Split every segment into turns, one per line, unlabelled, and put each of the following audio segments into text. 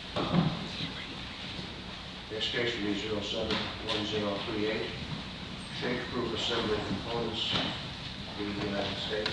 Next case will be 071038, Shape Group Assembly Components in the United States.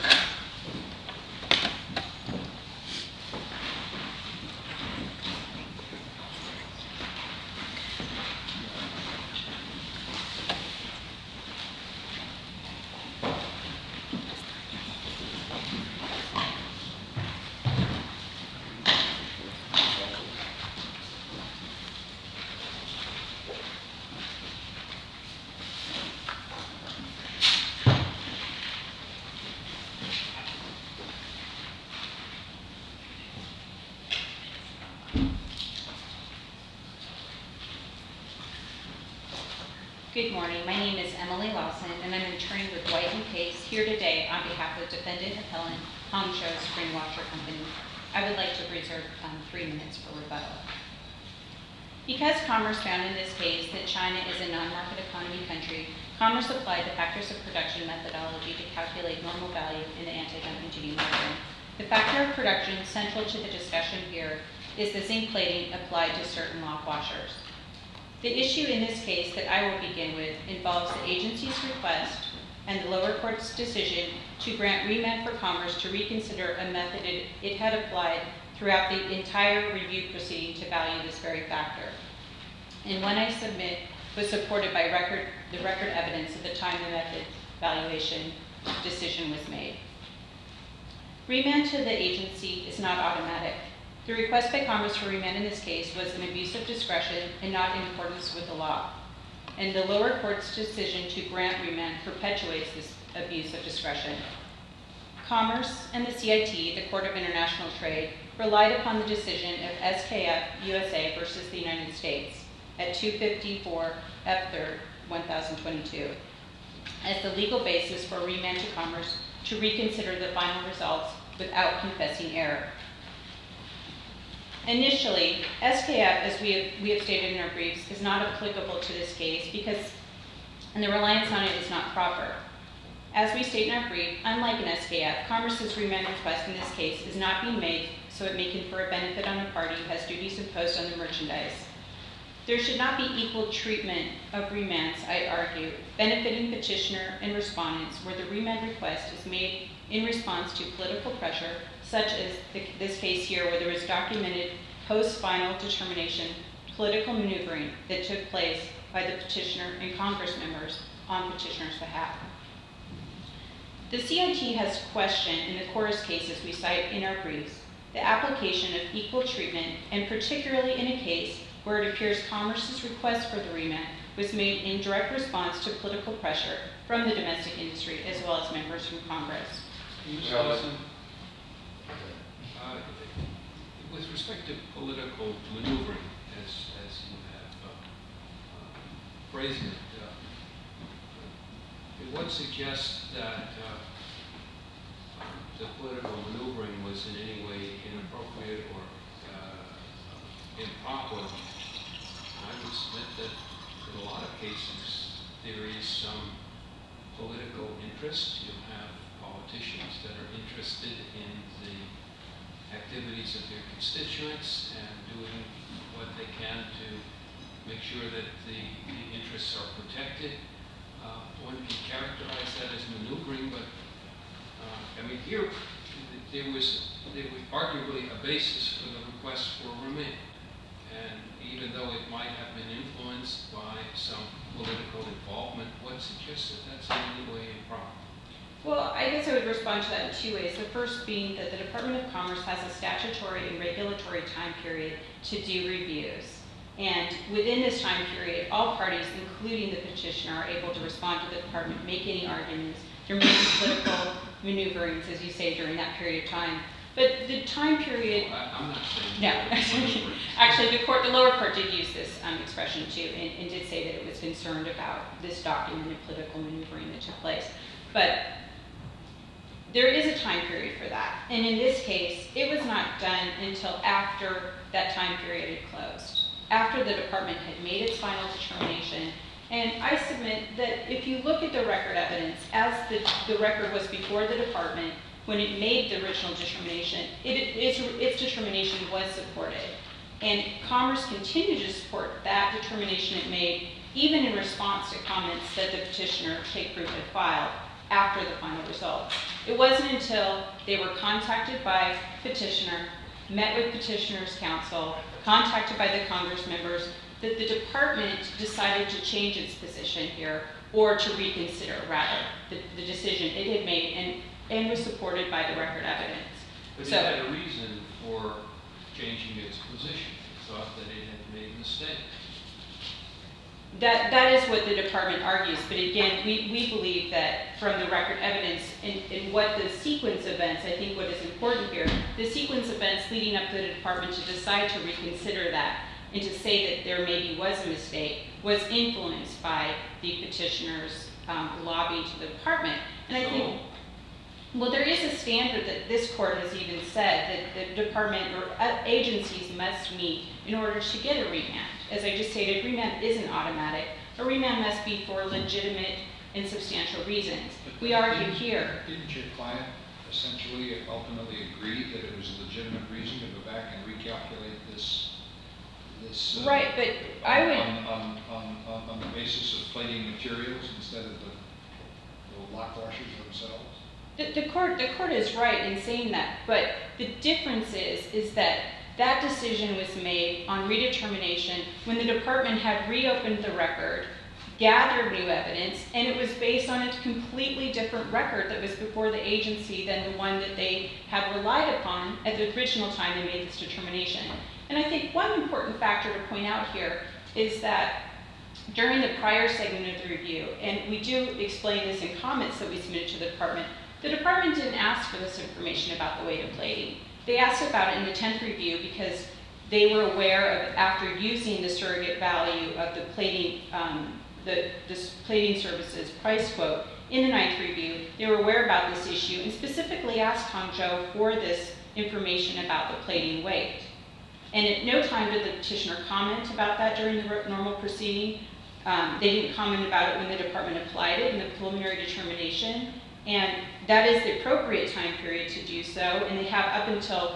Good morning. My name is Emily Lawson, and I'm an attorney with White & Case here today on behalf of defendant appellant Hangzhou Spring Washer Company. I would like to reserve 3 minutes for rebuttal. Because Commerce found in this case that China is a non-market economy country, Commerce applied the factors of production methodology to calculate normal value in the anti-dumping duty margin. The factor of production central to the discussion here is the zinc plating applied to certain lock washers. The issue in this case that I will begin with involves the agency's request and the lower court's decision to grant remand for Commerce to reconsider a method it had applied throughout the entire review proceeding to value this very factor. And one I submit was supported by the record evidence at the time the method valuation decision was made. Remand to the agency is not automatic. The request by Commerce for remand in this case was an abuse of discretion and not in accordance with the law. And the lower court's decision to grant remand perpetuates this abuse of discretion. Commerce and the CIT, the Court of International Trade, relied upon the decision of SKF USA versus the United States at 254 F3rd 1022 as the legal basis for remand to Commerce to reconsider the final results without confessing error. Initially, SKF, as we have stated in our briefs, is not applicable to this case and the reliance on it is not proper. As we state in our brief, unlike an SKF, Commerce's remand request in this case is not being made so it may confer a benefit on a party who has duties imposed on the merchandise. There should not be equal treatment of remands, I argue, benefiting petitioner and respondents where the remand request is made in response to political pressure, such as this case here where there was documented post-final determination political maneuvering that took place by the petitioner and Congress members on petitioner's behalf. The CIT has questioned in the Chorus cases we cite in our briefs the application of equal treatment, and particularly in a case where it appears Commerce's request for the remand was made in direct response to political pressure from the domestic industry as well as members from Congress.
With respect to political maneuvering, as you have phrased it would suggest that the political maneuvering was in any way inappropriate or improper. I would submit that in a lot of cases there is some political interest. You have politicians that are interested in the activities of their constituents and doing what they can to make sure that the interests are protected. One can characterize that as maneuvering, but I mean here there was arguably a basis for the request for remand, and even though it might have been influenced by some political involvement, what suggests that that's in any way improper?
Well, I guess I would respond to that in 2 ways. The first being that the Department of Commerce has a statutory and regulatory time period to do reviews. And within this time period, all parties, including the petitioner, are able to respond to the department, make any arguments. There may be political maneuverings, as you say, during that period of time. But the time period...
Well, I'm not saying...
No. Actually, the lower court did use this expression, too, and did say that it was concerned about this documented political maneuvering that took place. But there is a time period for that. And in this case, it was not done until after that time period had closed, after the department had made its final determination. And I submit that if you look at the record evidence, as the record was before the department, when it made the original determination, its determination was supported. And Commerce continued to support that determination it made, even in response to comments that the petitioner, Shake Group, had filed after the final result. It wasn't until they were contacted by petitioner, met with petitioner's counsel, contacted by the Congress members, that the department decided to change its position here, or to reconsider, rather, the decision it had made and was supported by the record evidence.
But it had a reason for changing its position. It thought that it had made a mistake.
That is what the department argues, but again, we believe that from the record evidence and what the sequence of events, I think what is important here, the sequence of events leading up to the department to decide to reconsider that and to say that there maybe was a mistake was influenced by the petitioner's lobby to the department. And I think, well, there is a standard that this court has even said that the department or agencies must meet in order to get a remand. As I just stated, remand isn't automatic. A remand must be for legitimate and substantial reasons. We argue here.
Didn't your client essentially ultimately agree that it was a legitimate reason to go back and recalculate this?
Right, but I would
on the basis of plating materials instead of the lock washers themselves.
The court is right in saying that, but the difference is that that decision was made on redetermination when the department had reopened the record, gathered new evidence, and it was based on a completely different record that was before the agency than the one that they had relied upon at the original time they made this determination. And I think one important factor to point out here is that during the prior segment of the review, and we do explain this in comments that we submitted to the department didn't ask for this information about the weight of plating. They asked about it in the 10th review because they were aware of, after using the surrogate value of the plating, this plating services price quote in the 9th review, they were aware about this issue and specifically asked Hangzhou for this information about the plating weight. And at no time did the petitioner comment about that during the normal proceeding. They didn't comment about it when the department applied it in the preliminary determination. And that is the appropriate time period to do so. And they have up until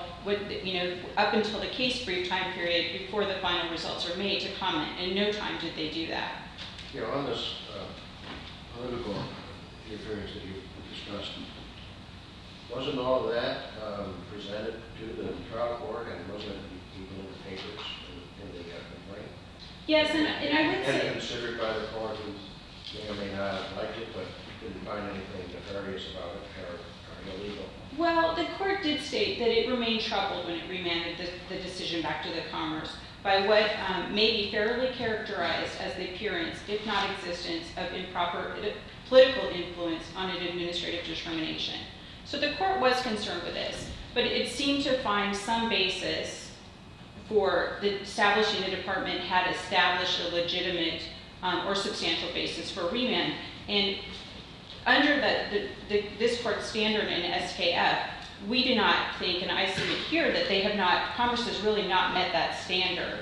the case brief time period before the final results are made to comment. And no time did they do that.
You know, on this political interference that you discussed, wasn't all of that presented to the trial court, and wasn't it even in the papers in the complaint?
Yes, and I would say...
And considered by the court who may or may not have liked it, but didn't find anything nefarious about it or illegal.
Well, the court did state that it remained troubled when it remanded the decision back to the Commerce by what may be fairly characterized as the appearance, if not existence, of improper political influence on an administrative determination. So the court was concerned with this, but it seemed to find some basis for establishing the department had established a legitimate or substantial basis for remand. And under this court's standard in SKF, we do not think, and I submit here, that they have not, Commerce has really not met that standard.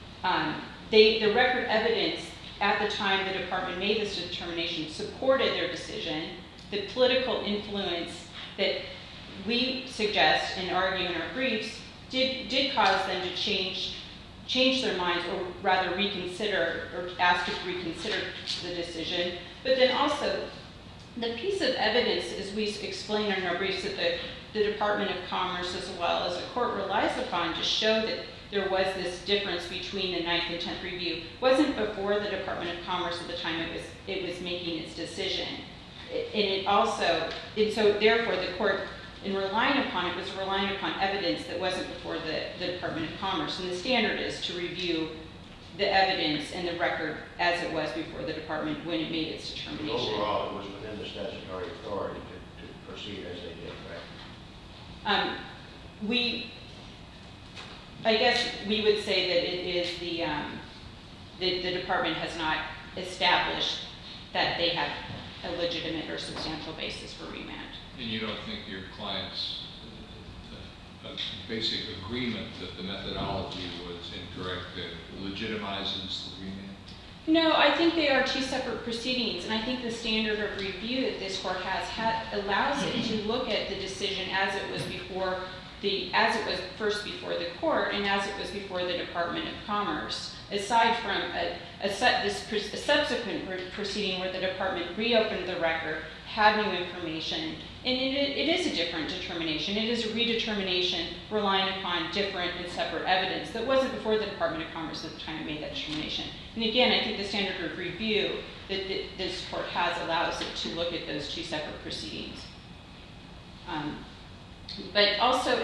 The record evidence at the time the department made this determination supported their decision. The political influence that we suggest and argue in our briefs did cause them to change their minds, or rather reconsider, or ask to reconsider the decision. But then also, the piece of evidence, as we explain in our briefs, that the Department of Commerce, as well as the court, relies upon to show that there was this difference between the 9th and 10th review, wasn't before the Department of Commerce at the time it was making its decision. And so therefore the court, in relying upon it, was relying upon evidence that wasn't before the Department of Commerce. And the standard is to review the evidence and the record as it was before the department when it made its determination.
Overall, it was within the statutory authority to proceed as they did, right?
I guess we would say that it is the department has not established that they have a legitimate or substantial basis for remand.
And you don't think your client's basic agreement that the methodology was incorrect legitimizes the remand?
No, I think they are two separate proceedings, and I think the standard of review that this court has allows it to look at the decision as it was before as it was first before the court and as it was before the Department of Commerce, aside from a subsequent proceeding where the department reopened the record, had new information, and it is a different determination. It is a redetermination relying upon different and separate evidence that wasn't before the Department of Commerce at the time it made that determination. And again, I think the standard of review that this court has allows it to look at those two separate proceedings. But also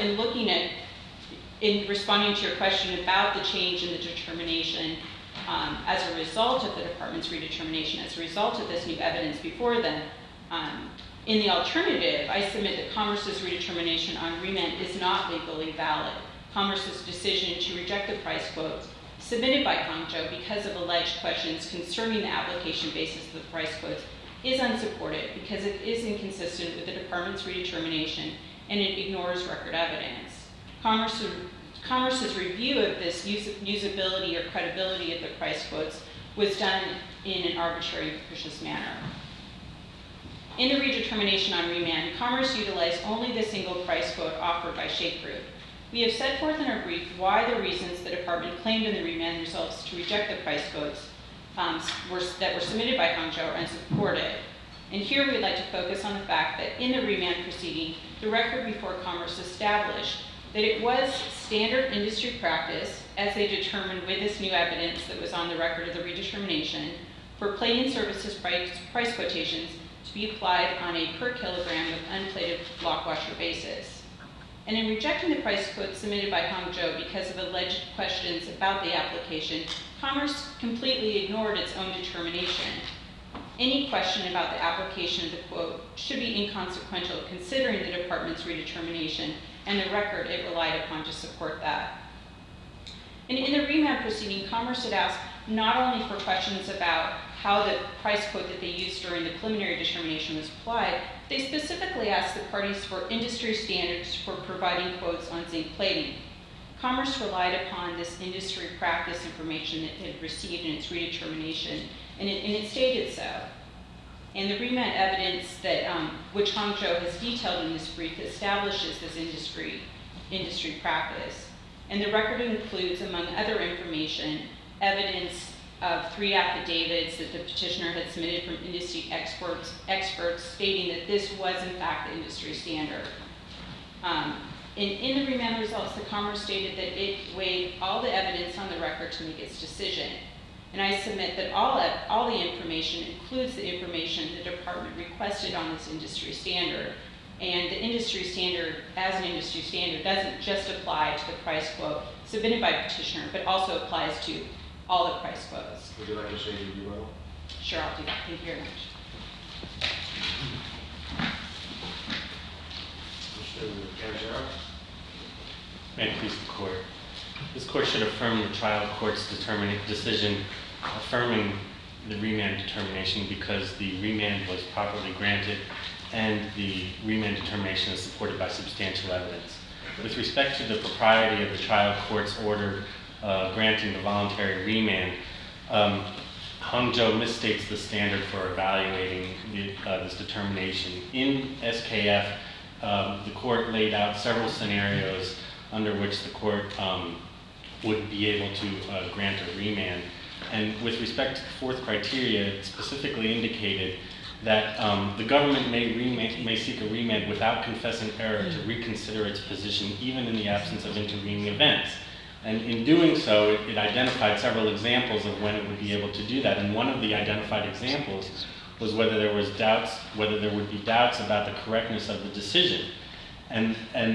in responding to your question about the change in the determination as a result of the department's redetermination, as a result of this new evidence before them, in the alternative, I submit that Commerce's redetermination on remand is not legally valid. Commerce's decision to reject the price quotes submitted by Hangzhou because of alleged questions concerning the application basis of the price quotes is unsupported because it is inconsistent with the department's redetermination and it ignores record evidence. Commerce's review of this usability or credibility of the price quotes was done in an arbitrary and capricious manner. In the redetermination on remand, Commerce utilized only the single price quote offered by Shape Group. We have set forth in our brief why the reasons the department claimed in the remand results to reject the price quotes that were submitted by Hangzhou are unsupported. And here we'd like to focus on the fact that in the remand proceeding, the record before Commerce established that it was standard industry practice, as they determined with this new evidence that was on the record of the redetermination, for plating services price quotations to be applied on a per kilogram of unplated block washer basis. And in rejecting the price quote submitted by Hangzhou because of alleged questions about the application, Commerce completely ignored its own determination. Any question about the application of the quote should be inconsequential considering the department's redetermination and the record it relied upon to support that. And in the remand proceeding, Commerce had asked not only for questions about how the price quote that they used during the preliminary determination was applied, they specifically asked the parties for industry standards for providing quotes on zinc plating. Commerce relied upon this industry practice information that it had received in its redetermination, and it stated so. And the remand evidence that which Hangzhou has detailed in this brief establishes this industry practice. And the record includes, among other information, evidence of 3 affidavits that the petitioner had submitted from industry experts stating that this was in fact the industry standard. In the remand results, the Commerce stated that it weighed all the evidence on the record to make its decision. And I submit that all the information includes the information the department requested on this industry standard. And the industry standard, as an industry standard, doesn't just apply to the price quote submitted by petitioner, but also applies to all the price quotes.
Would you like to say anything more?
Sure, I'll do that. Thank you very much.
Mr. Canzaro?
May it please the court. This court should affirm the trial court's decision affirming the remand determination because the remand was properly granted and the remand determination is supported by substantial evidence. With respect to the propriety of the trial court's order granting the voluntary remand, Hangzhou misstates the standard for evaluating this determination. In SKF, the court laid out several scenarios under which the court would be able to grant a remand. And with respect to the 4th criteria, it specifically indicated that the government may seek a remand without confessing error to reconsider its position, even in the absence of intervening events. And in doing so, it identified several examples of when it would be able to do that. And one of the identified examples was whether there would be doubts about the correctness of the decision. And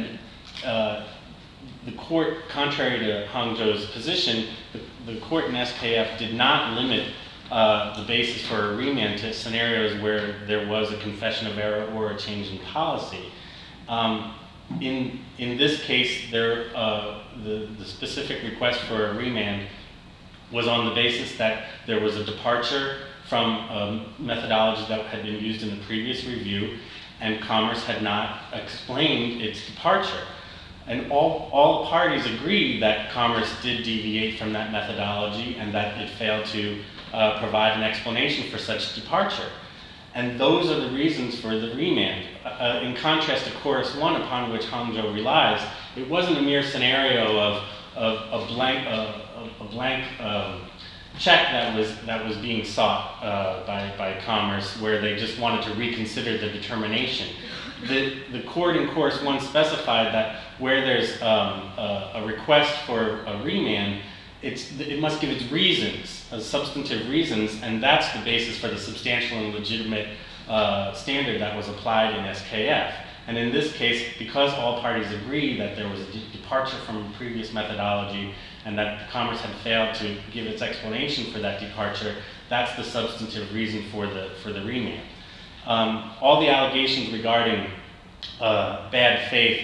the court, contrary to Hangzhou's position, the court in SKF did not limit the basis for a remand to scenarios where there was a confession of error or a change in policy. In this case, the specific request for a remand was on the basis that there was a departure from a methodology that had been used in the previous review, and Commerce had not explained its departure. And all parties agreed that Commerce did deviate from that methodology and that it failed to provide an explanation for such departure. And those are the reasons for the remand. In contrast to Chorus 1, upon which Hangzhou relies, it wasn't a mere scenario of a blank check that was being sought by Commerce, where they just wanted to reconsider the determination. The court in Chorus 1 specified that where there's a request for a remand, it must give its reasons, substantive reasons, and that's the basis for the substantial and legitimate standard that was applied in SKF. And in this case, because all parties agree that there was a departure from previous methodology and that Commerce had failed to give its explanation for that departure, that's the substantive reason for the remand. All the allegations regarding bad faith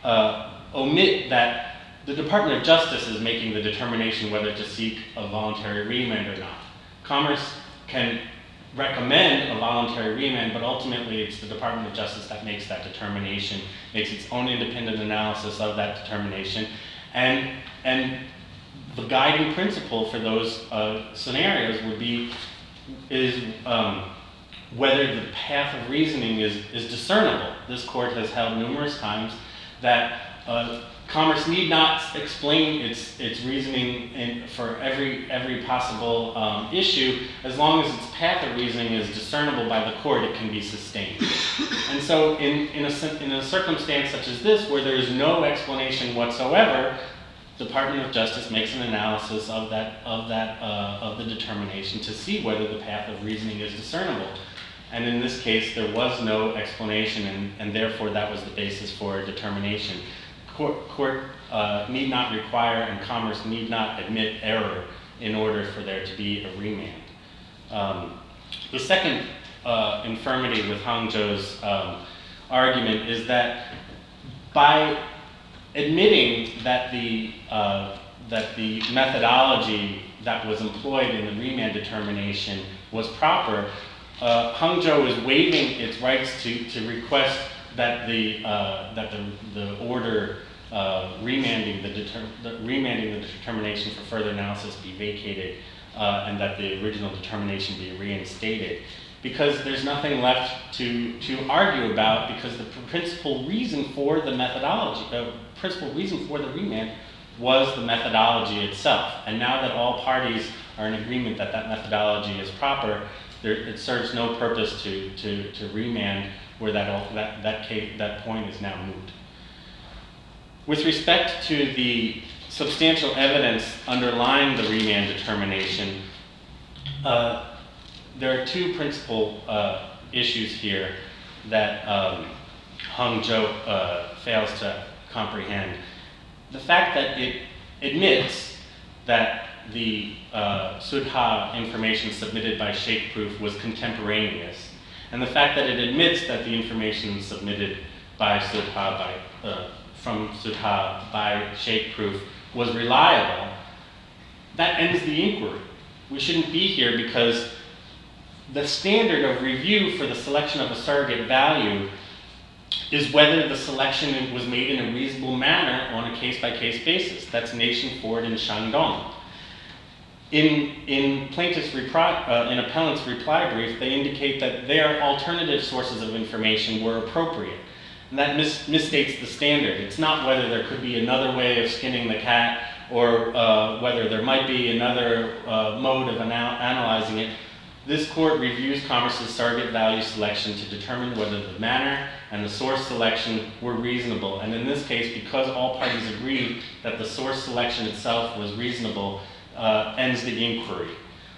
omit that the Department of Justice is making the determination whether to seek a voluntary remand or not. Commerce can recommend a voluntary remand, but ultimately it's the Department of Justice that makes that determination, makes its own independent analysis of that determination, and the guiding principle for those scenarios is whether the path of reasoning is discernible. This court has held numerous times that Commerce need not explain its reasoning for every possible issue. As long as its path of reasoning is discernible by the court, it can be sustained. And so in a circumstance such as this, where there is no explanation whatsoever, the Department of Justice makes an analysis of the determination to see whether the path of reasoning is discernible. And in this case, there was no explanation, and therefore that was the basis for a determination. Court need not require, and Commerce need not admit error in order for there to be a remand. The second infirmity with Hangzhou's argument is that by admitting that the methodology that was employed in the remand determination was proper, Hangzhou is waiving its rights to request that the order remanding the determination for further analysis be vacated and that the original determination be reinstated, because there's nothing left to argue about, because the principal reason for the methodology, the principal reason for the remand was the methodology itself. And now that all parties are in agreement that that methodology is proper, it serves no purpose to remand where that point is now moot. With respect to the substantial evidence underlying the remand determination, there are two principal issues here that Hangzhou fails to comprehend. The fact that it admits that the Sudha information submitted by Shakeproof was contemporaneous, and the fact that it admits that the information submitted by from Sudha by Shakeproof was reliable, that ends the inquiry. We shouldn't be here because the standard of review for the selection of a surrogate value is whether the selection was made in a reasonable manner on a case-by-case basis. That's Nation, Ford, and Shandong. In appellant's reply brief, they indicate that their alternative sources of information were appropriate. And that misstates the standard. It's not whether there could be another way of skinning the cat or whether there might be another mode of analyzing it. This court reviews Commerce's surrogate value selection to determine whether the manner and the source selection were reasonable. And in this case, because all parties agreed that the source selection itself was reasonable, ends the inquiry.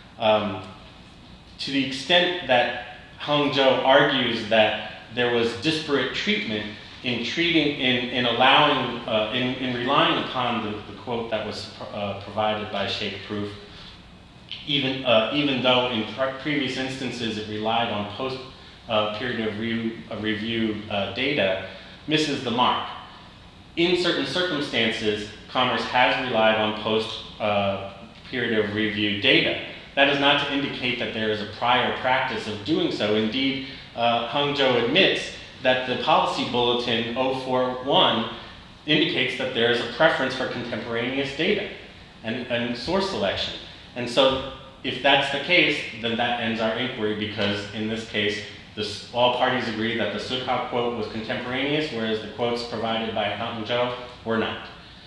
To the extent that Hangzhou argues that there was disparate treatment in relying upon the quote that was provided by Shakeproof, even though in previous instances it relied on post-period of review data, misses the mark. In certain circumstances, Commerce has relied on post-period of review data. That is not to indicate that there is a prior practice of doing so. Indeed, Hangzhou admits that the policy bulletin 041 indicates that there is a preference for contemporaneous data and source selection. And so if that's the case, then that ends our inquiry, because in this case, All parties agreed that the Sukha quote was contemporaneous, whereas the quotes provided by Hangzhou were not.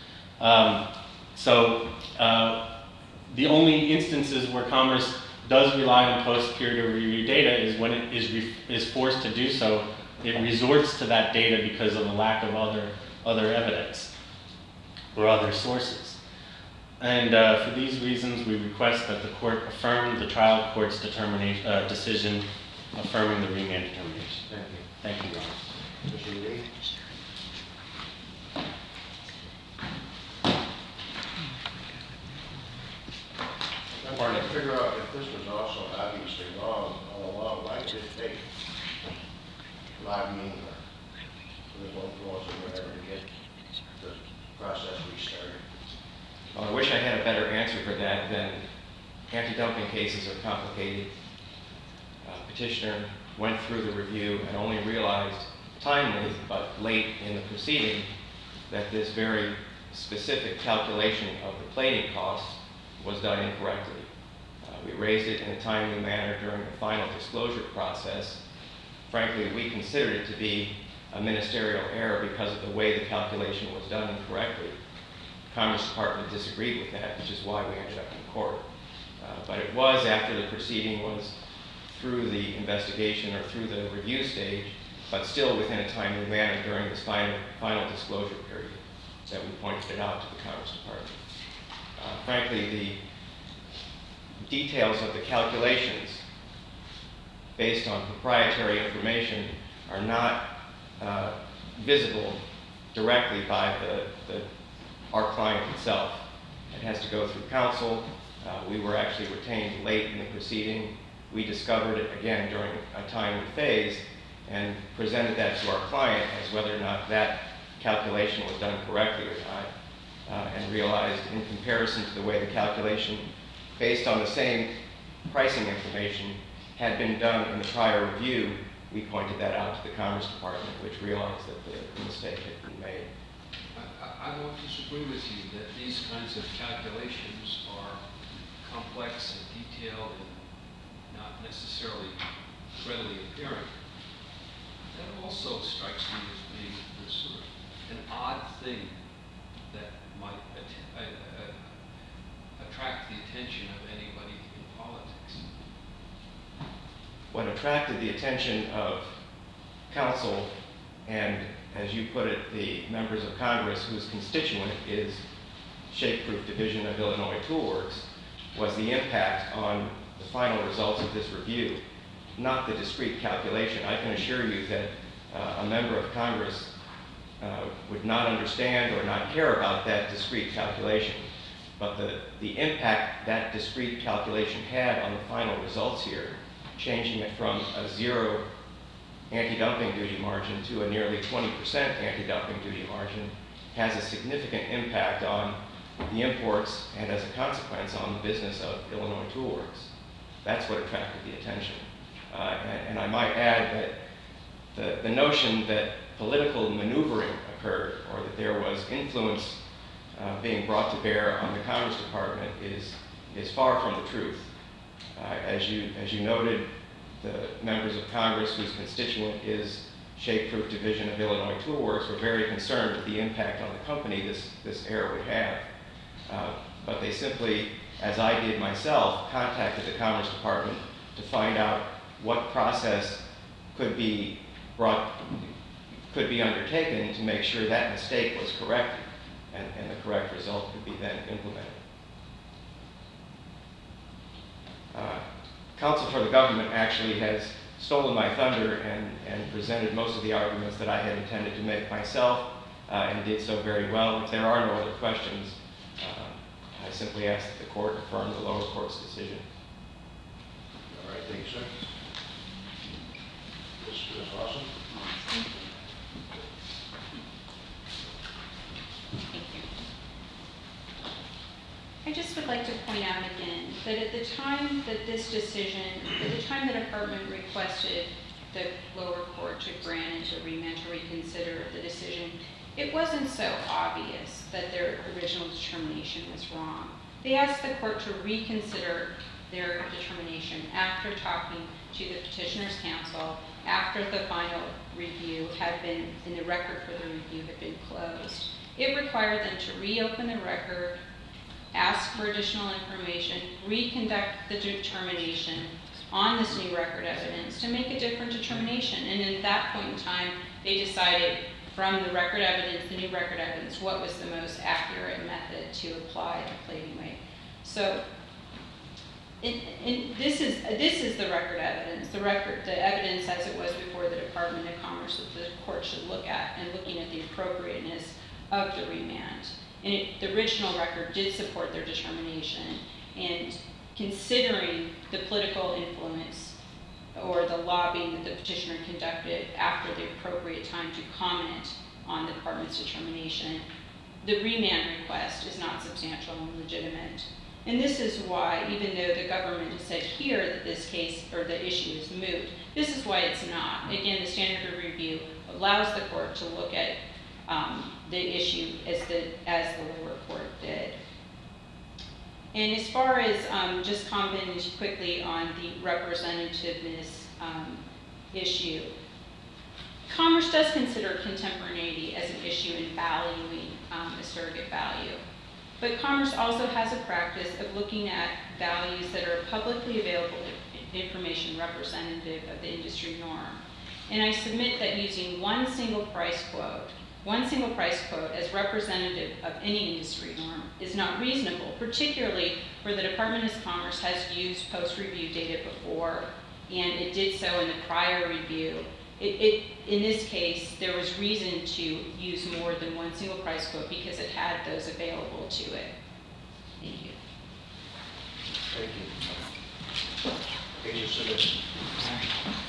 The only instances where Commerce does rely on post-peer review data is when it is forced to do so. It resorts to that data because of the lack of other evidence or other sources. And for these reasons, we request that the court affirm the trial court's decision affirming the remand determination.
Thank you.
Thank you, Your Honor.
Mr. Lee? I'm trying to figure out if this was also obviously wrong all along. Why did it take lobbying or political influence or whatever to get the process restarted?
Well, I wish I had a better answer for that than anti-dumping cases are complicated. Petitioner went through the review and only realized timely but late in the proceeding that this very specific calculation of the plating cost was done incorrectly. We raised it in a timely manner during the final disclosure process. Frankly, we considered it to be a ministerial error because of the way the calculation was done incorrectly. The Commerce Department disagreed with that, which is why we ended up in court. But it was after the proceeding was through the investigation or through the review stage, but still within a timely manner during this final disclosure period that we pointed it out to the Commerce Department. Frankly, the details of the calculations based on proprietary information are not visible directly by our client itself. It has to go through counsel. We were actually retained late in the proceeding. We discovered it again during a timely phase and presented that to our client as whether or not that calculation was done correctly or not, and realized in comparison to the way the calculation based on the same pricing information had been done in the prior review, we pointed that out to the Commerce Department, which realized that the mistake had been made.
I won't disagree with you that these kinds of calculations are complex and detailed and not necessarily readily apparent. That also strikes me as being sort of an odd thing that might attract the attention of anybody in politics.
What attracted the attention of counsel and, as you put it, the members of Congress whose constituent is Shape-Proof Division of Illinois Tool Works was the impact on the final results of this review, not the discrete calculation. I can assure you that a member of Congress would not understand or not care about that discrete calculation. But the impact that discrete calculation had on the final results here, changing it from a 0 anti-dumping duty margin to a nearly 20% anti-dumping duty margin, has a significant impact on the imports and, as a consequence, on the business of Illinois Tool Works. That's what attracted the attention. And I might add that the notion that political maneuvering occurred or that there was influence being brought to bear on the Commerce Department is far from the truth. As you noted, the members of Congress whose constituent is Shape-Proof Division of Illinois Tool Works were very concerned with the impact on the company this error would have. But they simply, as I did myself, contacted the Commerce Department to find out what process could be undertaken to make sure that mistake was corrected and the correct result could be then implemented. Counsel for the government actually has stolen my thunder and presented most of the arguments that I had intended to make myself and did so very well. If there are no other questions, I simply ask that the court affirm the lower court's decision.
All right, thank you, sir. Ms. Lawson?
Thank you. I just would like to point out again that at the time that this decision, at the time the department requested the lower court to grant and to remand to reconsider the decision, it wasn't so obvious that their original determination was wrong. They asked the court to reconsider their determination after talking to the petitioner's counsel, after the final review had been, in the record for the review had been closed. It required them to reopen the record, ask for additional information, reconduct the determination on this new record evidence to make a different determination. And at that point in time, they decided from the record evidence, the new record evidence, what was the most accurate method to apply the plating weight. So this is the record evidence, the evidence as it was before the Department of Commerce that the court should look at, and looking at the appropriateness of the remand. And the original record did support their determination, and considering the political influence or the lobbying that the petitioner conducted after the appropriate time to comment on the department's determination, the remand request is not substantial and legitimate. And this is why, even though the government has said here that this case or the issue is moot, this is why it's not. Again, the standard of review allows the court to look at the issue as the lower court did. And as far as just commenting quickly on the representativeness issue, Commerce does consider contemporaneity as an issue in valuing a surrogate value. But Commerce also has a practice of looking at values that are publicly available information representative of the industry norm. And I submit that using one single price quote as representative of any industry norm is not reasonable, particularly where the Department of Commerce has used post-review data before, and it did so in the prior review. In this case, there was reason to use more than one single price quote because it had those available to it. Thank you.
Thank you. Case is submitted.